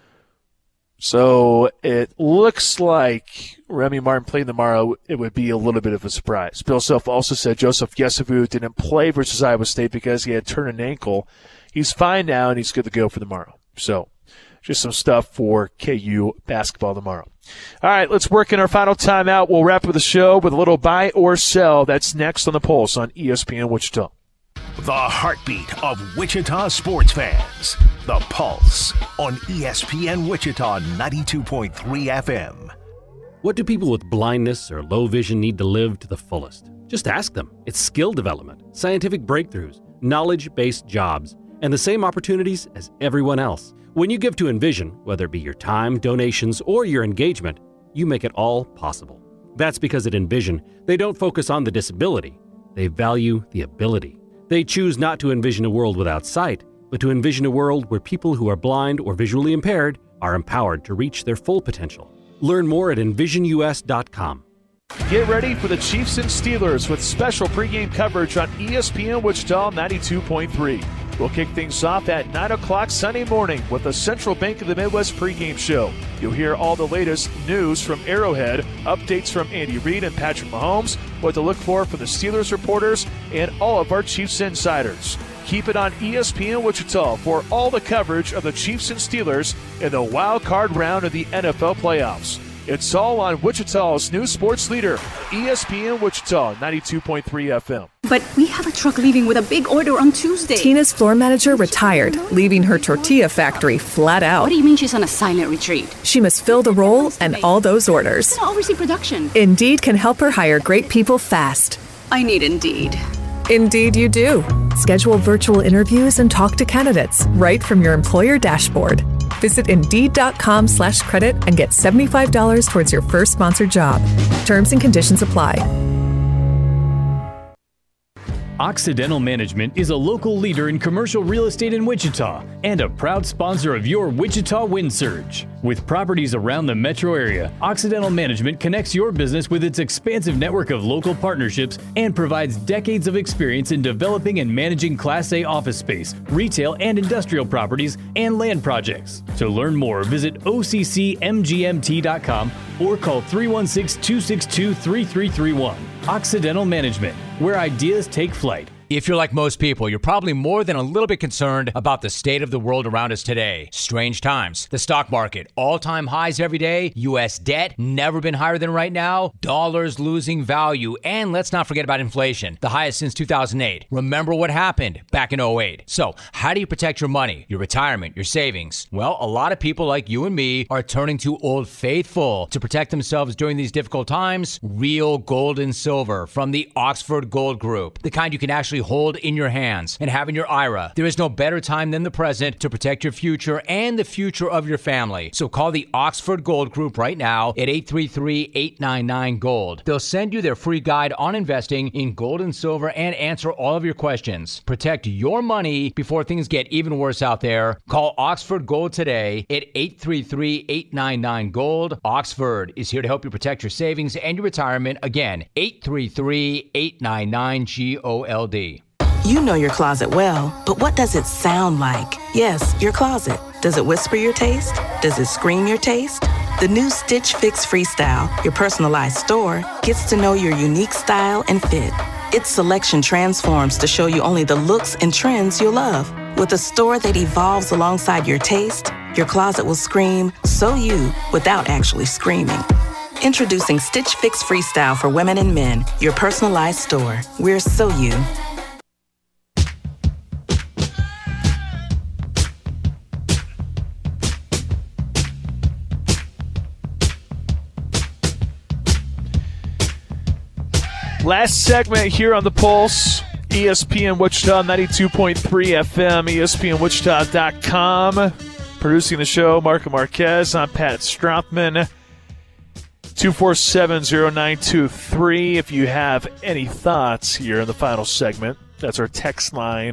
So it looks like Remy Martin playing tomorrow. It would be a little bit of a surprise. Bill Self also said Joseph Yesufu didn't play versus Iowa State because he had turned an ankle. He's fine now, and he's good to go for tomorrow. So just some stuff for KU basketball tomorrow. All right, let's work in our final timeout. We'll wrap up the show with a little buy or sell. That's next on the Pulse on ESPN Wichita. The heartbeat of Wichita sports fans. The Pulse on ESPN Wichita 92.3 FM. What do people with blindness or low vision need to live to the fullest? Just ask them. It's skill development, scientific breakthroughs, knowledge-based jobs, and the same opportunities as everyone else. When you give to Envision, whether it be your time, donations, or your engagement, you make it all possible. That's because at Envision, they don't focus on the disability. They value the ability. They choose not to envision a world without sight, but to envision a world where people who are blind or visually impaired are empowered to reach their full potential. Learn more at envisionus.com. Get ready for the Chiefs and Steelers with special pregame coverage on ESPN Wichita 92.3. We'll kick things off at 9 o'clock Sunday morning with the Central Bank of the Midwest pregame show. You'll hear all the latest news from Arrowhead, updates from Andy Reid and Patrick Mahomes, what to look for from the Steelers reporters, and all of our Chiefs insiders. Keep it on ESPN Wichita for all the coverage of the Chiefs and Steelers in the wild card round of the NFL playoffs. It's all on Wichita's new sports leader, ESPN Wichita 92.3 FM. But we have a truck leaving with a big order on Tuesday. Tina's floor manager retired, leaving her tortilla factory flat out. What do you mean she's on a silent retreat? She must fill the role and all those orders. Oversee production. Indeed can help her hire great people fast. I need Indeed. Indeed you do. Schedule virtual interviews and talk to candidates right from your employer dashboard. Visit Indeed.com/credit and get $75 towards your first sponsored job. Terms and conditions apply. Occidental Management is a local leader in commercial real estate in Wichita and a proud sponsor of your Wichita Wind Surge. With properties around the metro area, Occidental Management connects your business with its expansive network of local partnerships and provides decades of experience in developing and managing Class A office space, retail and industrial properties, and land projects. To learn more, visit OCCMGMT.com or call 316-262-3331. Occidental Management, where ideas take flight. If you're like most people, you're probably more than a little bit concerned about the state of the world around us today. Strange times. The stock market, all-time highs every day. U.S. debt, never been higher than right now. Dollars losing value. And let's not forget about inflation, the highest since 2008. Remember what happened back in 2008. So, how do you protect your money, your retirement, your savings? Well, a lot of people like you and me are turning to Old Faithful to protect themselves during these difficult times. Real gold and silver from the Oxford Gold Group, the kind you can actually hold in your hands and have in your IRA. There is no better time than the present to protect your future and the future of your family. So call the Oxford Gold Group right now at 833-899-GOLD. They'll send you their free guide on investing in gold and silver and answer all of your questions. Protect your money before things get even worse out there. Call Oxford Gold today at 833-899-GOLD. Oxford is here to help you protect your savings and your retirement. Again, 833-899-GOLD. You know your closet well, but what does it sound like? Yes, your closet. Does it whisper your taste? Does it scream your taste? The new Stitch Fix Freestyle, your personalized store, gets to know your unique style and fit. Its selection transforms to show you only the looks and trends you'll love. With a store that evolves alongside your taste, your closet will scream, so you, without actually screaming. Introducing Stitch Fix Freestyle for women and men, your personalized store. We're so you. Last segment here on The Pulse, ESPN Wichita 92.3 FM, ESPNWichita.com. Producing the show, Marco Marquez. I'm Pat Strothman. 247-0923 if you have any thoughts here in the final segment. That's our text line,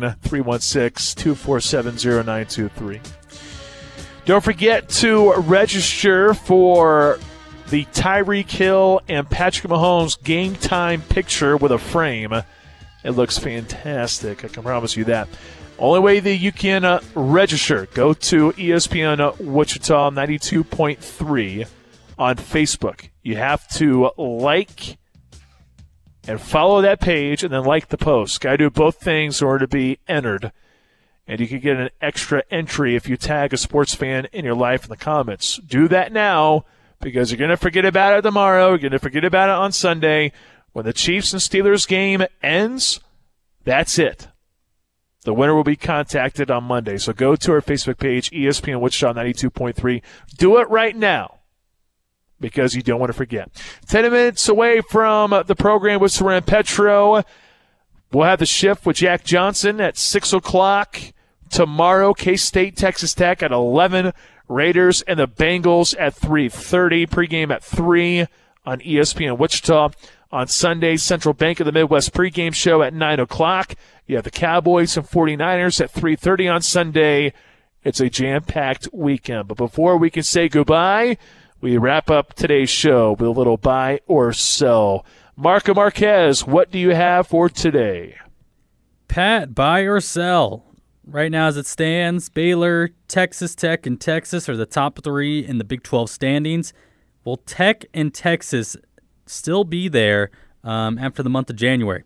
316-247-0923. Don't forget to register for the Tyreek Hill and Patrick Mahomes game time picture with a frame. It looks fantastic. I can promise you that. Only way that you can register, go to ESPN Wichita 92.3 on Facebook. You have to like and follow that page and then like the post. Got to do both things in order to be entered. And you can get an extra entry if you tag a sports fan in your life in the comments. Do that now because you're going to forget about it tomorrow. You're going to forget about it on Sunday. When the Chiefs and Steelers game ends, that's it. The winner will be contacted on Monday. So go to our Facebook page, ESPN Wichita 92.3. Do it right now because you don't want to forget. 10 minutes away from the program with Soren Petro. We'll have the shift with Jack Johnson at 6 o'clock tomorrow. K-State, Texas Tech at 11. Raiders and the Bengals at 3:30. Pregame at 3 on ESPN Wichita. On Sunday, Central Bank of the Midwest pregame show at 9 o'clock. You have the Cowboys and 49ers at 3:30 on Sunday. It's a jam-packed weekend. But before we can say goodbye, we wrap up today's show with a little buy or sell. Marco Marquez, what do you have for today? Pat, buy or sell? Right now as it stands, Baylor, Texas Tech, and Texas are the top 3 in the Big 12 standings. Will Tech and Texas still be there after the month of January?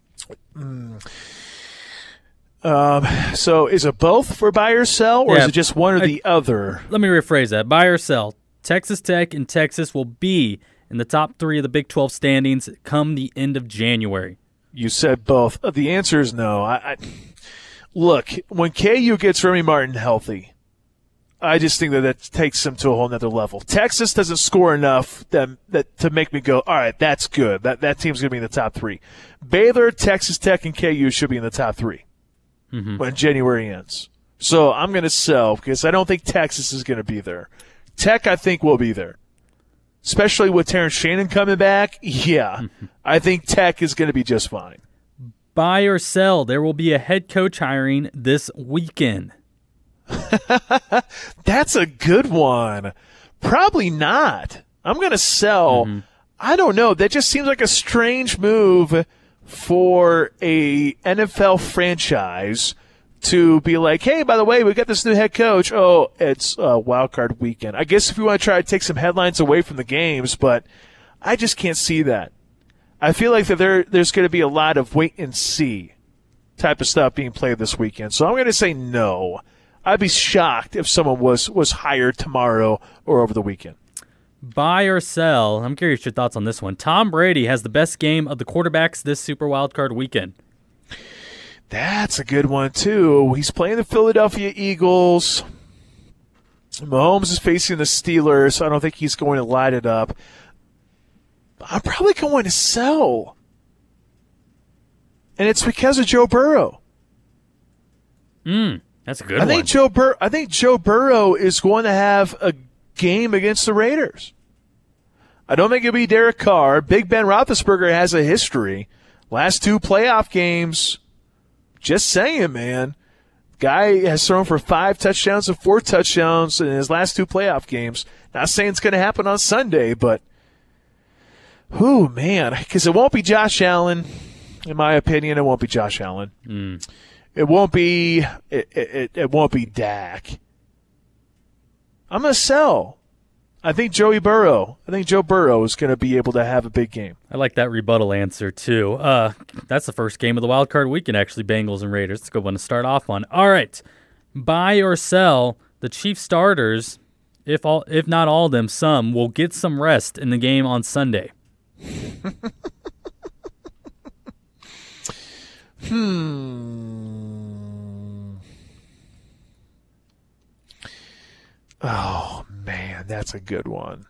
So is it both for buy or sell, or is it just one or the other? Let me rephrase that. Buy or sell. Texas Tech and Texas will be in the top 3 of the Big 12 standings come the end of January. You said both. The answer is no. Look, when KU gets Remy Martin healthy, I just think that takes them to a whole nother level. Texas doesn't score enough that to make me go, all right, that's good. That team's going to be in the top 3. Baylor, Texas Tech, and KU should be in the top 3 when January ends. So I'm going to sell because I don't think Texas is going to be there. Tech, I think, will be there. Especially with Terrence Shannon coming back, I think Tech is going to be just fine. Buy or sell, there will be a head coach hiring this weekend. That's a good one. Probably not. I'm going to sell. I don't know. That just seems like a strange move for a NFL franchise to be like, hey, by the way, we got this new head coach. Oh, it's wild card weekend. I guess if you want to try to take some headlines away from the games, but I just can't see that. I feel like that there's going to be a lot of wait and see type of stuff being played this weekend. So I'm going to say no. I'd be shocked if someone was hired tomorrow or over the weekend. Buy or sell? I'm curious your thoughts on this one. Tom Brady has the best game of the quarterbacks this Super Wildcard weekend. That's a good one, too. He's playing the Philadelphia Eagles. Mahomes is facing the Steelers, so I don't think he's going to light it up. I'm probably going to sell. And it's because of Joe Burrow. That's a good one. I think Joe Burrow is going to have a game against the Raiders. I don't think it'll be Derek Carr. Big Ben Roethlisberger has a history. Last 2 playoff games, just saying, man. Guy has thrown for 5 touchdowns and 4 touchdowns in his last 2 playoff games. Not saying it's going to happen on Sunday, but man, because it won't be Josh Allen. In my opinion, it won't be Josh Allen. It won't be it won't be Dak. I'm going to sell. I think Joe Burrow is going to be able to have a big game. I like that rebuttal answer, too. That's the first game of the wild card weekend, actually, Bengals and Raiders. It's a good one to start off on. All right. Buy or sell, the Chiefs starters, if not all of them, some, will get some rest in the game on Sunday. Oh, man, that's a good one.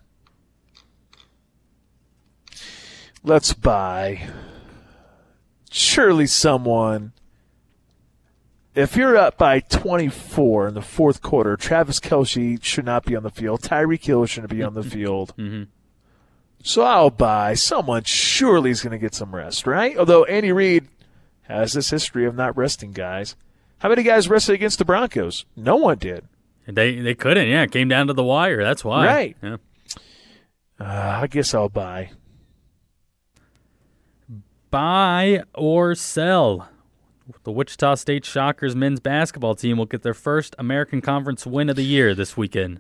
Let's buy. Surely someone. If you're up by 24 in the fourth quarter, Travis Kelce should not be on the field. Tyreek Hill shouldn't be on the field. So I'll buy. Someone surely is going to get some rest, right? Although Andy Reid has this history of not resting guys. How many guys rested against the Broncos? No one did. They couldn't, It came down to the wire. That's why. Right. Yeah. I guess I'll buy. Buy or sell. The Wichita State Shockers men's basketball team will get their first American Conference win of the year this weekend.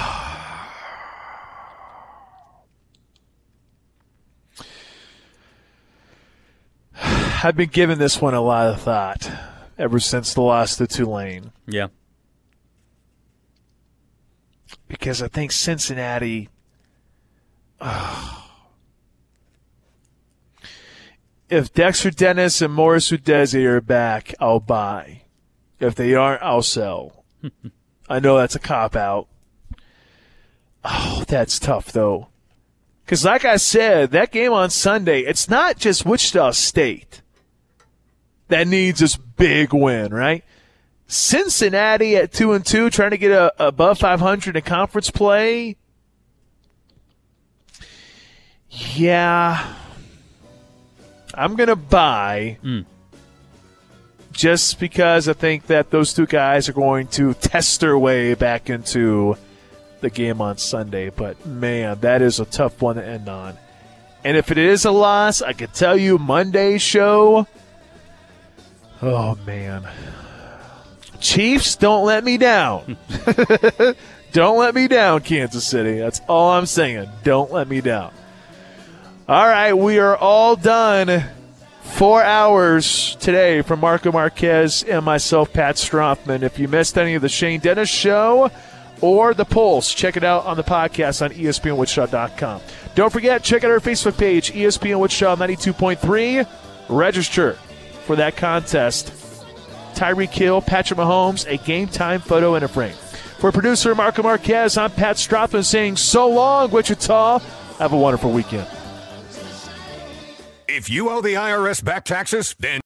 I've been giving this one a lot of thought ever since the loss to Tulane. Yeah. Because I think Cincinnati, if Dexter Dennis and Morris Udeze are back, I'll buy. If they aren't, I'll sell. I know that's a cop-out. Oh, that's tough, though. Because like I said, that game on Sunday, it's not just Wichita State that needs this big win, right? Cincinnati at 2-2, trying to get above 500 in conference play. Yeah. I'm going to buy just because I think that those two guys are going to test their way back into the game on Sunday. But, man, that is a tough one to end on. And if it is a loss, I can tell you Monday's show, oh, man. Chiefs, don't let me down. Don't let me down, Kansas City. That's all I'm saying. Don't let me down. All right, we are all done. 4 hours today from Marco Marquez and myself, Pat Strothman. If you missed any of the Shane Dennis Show or The Pulse, check it out on the podcast on ESPNWichita.com. Don't forget, check out our Facebook page, ESPN Wichita 92.3. Register for that contest. Tyreek Hill, Patrick Mahomes, a game-time photo and a frame. For producer Marco Marquez, I'm Pat Strothman saying so long, Wichita. Have a wonderful weekend. If you owe the IRS back taxes, then